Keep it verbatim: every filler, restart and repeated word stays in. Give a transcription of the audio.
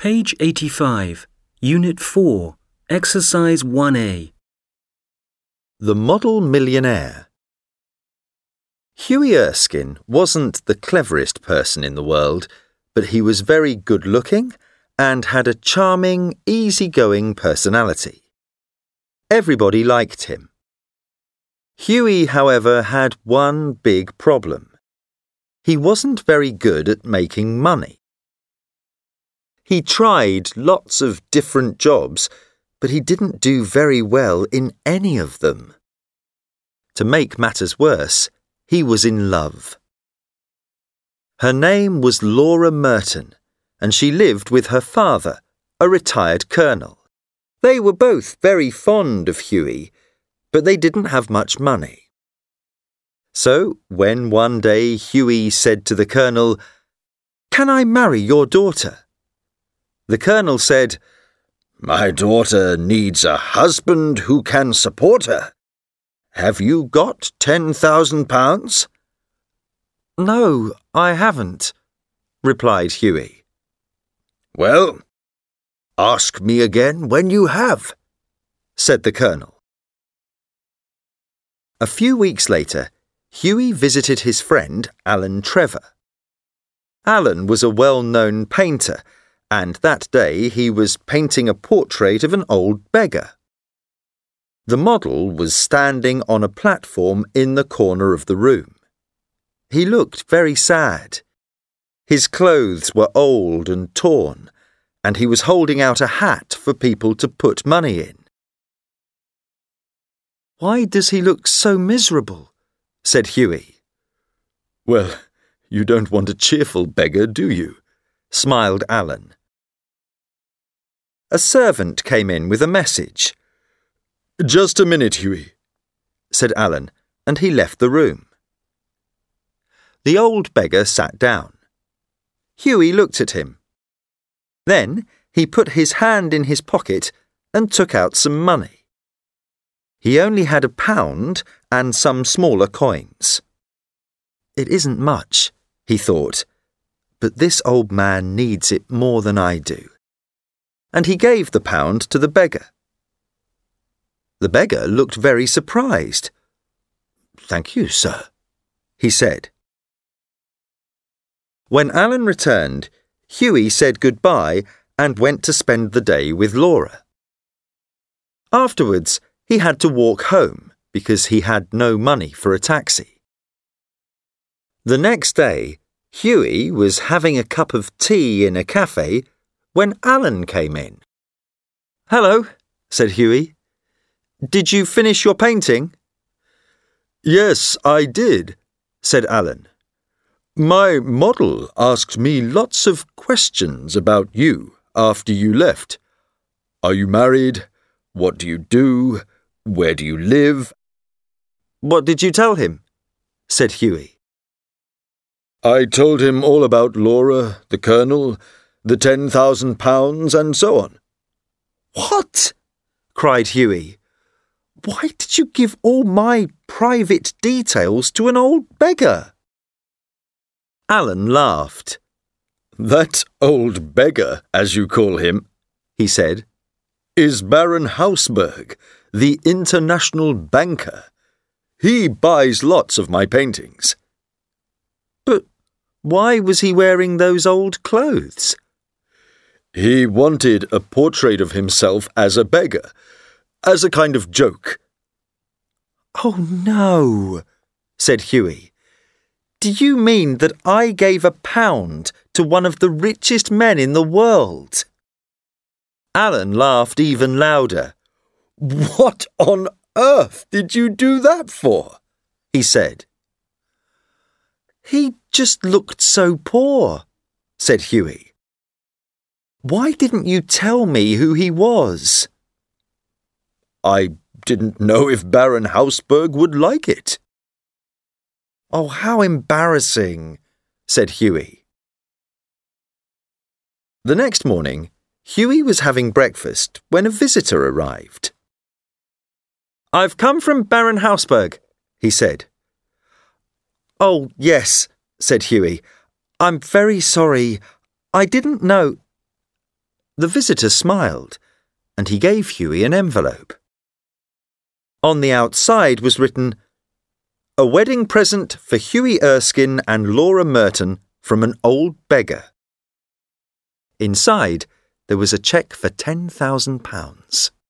Page eighty-five, Unit four, Exercise one A. The Model Millionaire. Hughie Erskine wasn't the cleverest person in the world, but he was very good-looking and had a charming, easy-going personality. Everybody liked him. Hughie, however, had one big problem. He wasn't very good at making money. He tried lots of different jobs, but he didn't do very well in any of them. To make matters worse, he was in love. Her name was Laura Merton, and she lived with her father, a retired colonel. They were both very fond of Hughie, but they didn't have much money. So, when one day Hughie said to the colonel, "Can I marry your daughter?" The colonel said, "My daughter needs a husband who can support her. Have you got ten thousand pounds? "No, I haven't," replied Hughie. "Well, ask me again when you have," said the colonel. A few weeks later, Hughie visited his friend Alan Trevor. Alan was a well-known painter, and that day he was painting a portrait of an old beggar. The model was standing on a platform in the corner of the room. He looked very sad. His clothes were old and torn, and he was holding out a hat for people to put money in. "Why does he look so miserable?" said Hughie. "Well, you don't want a cheerful beggar, do you?" smiled Alan. A servant came in with a message. "Just a minute, Hughie," said Alan, and he left the room. The old beggar sat down. Hughie looked at him. Then he put his hand in his pocket and took out some money. He only had a pound and some smaller coins. "It isn't much," he thought, "but this old man needs it more than I do." And he gave the pound to the beggar. The beggar looked very surprised. "Thank you, sir," he said. When Alan returned, Hughie said goodbye and went to spend the day with Laura. Afterwards, he had to walk home because he had no money for a taxi. The next day, Hughie was having a cup of tea in a cafe when Alan came in. "Hello," said Hughie. "Did you finish your painting?" "Yes, I did," said Alan. "My model asked me lots of questions about you after you left. Are you married? What do you do? Where do you live?" "What did you tell him?" said Hughie. "I told him all about Laura, the colonel, the ten thousand pounds, and so on." "What?" cried Hughie. "Why did you give all my private details to an old beggar?" Alan laughed. "That old beggar, as you call him," he said, "is Baron Hausberg, the international banker. He buys lots of my paintings." "But why was he wearing those old clothes?" "He wanted a portrait of himself as a beggar, as a kind of joke." "Oh, no," said Hughie. "Do you mean that I gave a pound to one of the richest men in the world?" Alan laughed even louder. "What on earth did you do that for?" he said. "He just looked so poor," said Hughie. "Why didn't you tell me who he was?" "I didn't know if Baron Hausberg would like it." "Oh, how embarrassing," said Hughie. The next morning, Hughie was having breakfast when a visitor arrived. "I've come from Baron Hausberg," he said. "Oh, yes," said Hughie. "I'm very sorry. I didn't know." The visitor smiled, and he gave Hughie an envelope. On the outside was written, "A wedding present for Hughie Erskine and Laura Merton from an old beggar." Inside, there was a cheque for ten thousand pounds.